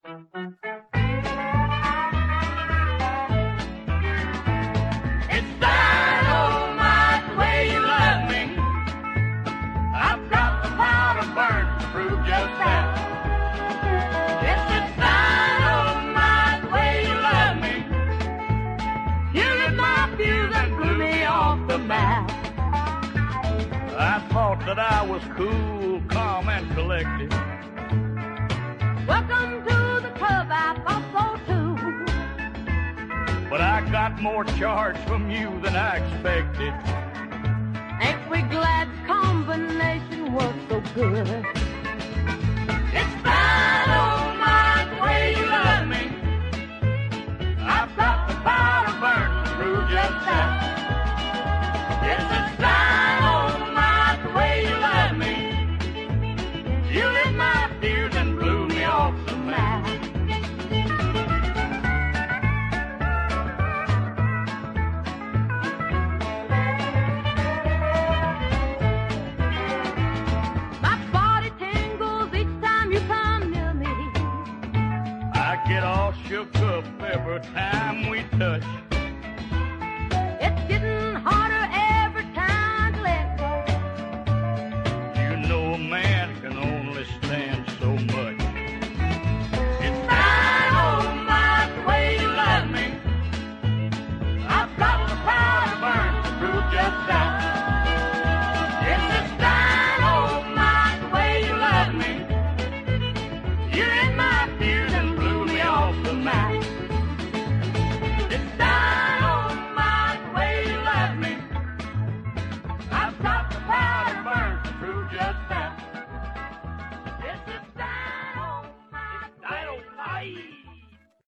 It's dynamite the way you love me. I've got the power to burn to prove just that. Yes, it's dynamite the way you love me. You lit my fuse and blew me off the map. I thought that I was cool, calm, and collected. Welcome to the club, I thought so too. But I got more charge from you than I expected. Ain't we glad the combination was so good? It's dynamite the way you love me. I've got the power to burn to prove just that. Yes, it's dynamite the way you love me. You lit my fuse and blew me off the map. My body tingles each time you come near me. I get all shook up every time we touch. It's getting harder every time to let go. You know a man can only stand so much. It's dynamite the way you love me. I've got the power to burn to prove just that. Yes, it's dynamite the way you love me. You're in my fuse and blew me off the map. It's dynamite the way you love me. I've got the power to burn to prove just that. Yes, it's dynamite. It's dynamite.